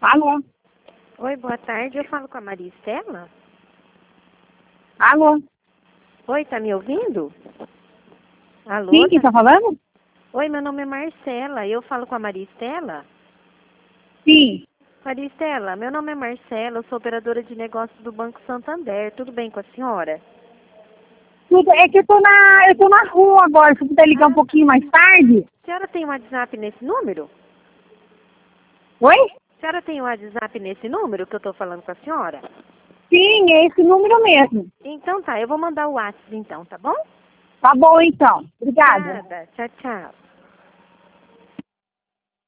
Alô? Oi, boa tarde. Eu falo com a Maria Estela? Alô? Oi, tá me ouvindo? Alô? Sim, quem tá falando? Oi, meu nome é Marcela. Eu falo com a Maria Estela? Sim. Maria Estela, meu nome é Marcela. Eu sou operadora de negócios do Banco Santander. Tudo bem com a senhora? Tudo, é que eu tô na rua agora. Se puder ligar um pouquinho mais tarde. A senhora tem um WhatsApp nesse número? Oi? A senhora tem um WhatsApp nesse número que eu tô falando com a senhora? Sim, é esse número mesmo. Então tá, eu vou mandar o WhatsApp então, tá bom? Tá bom, então. Obrigada. Nada. Tchau, tchau.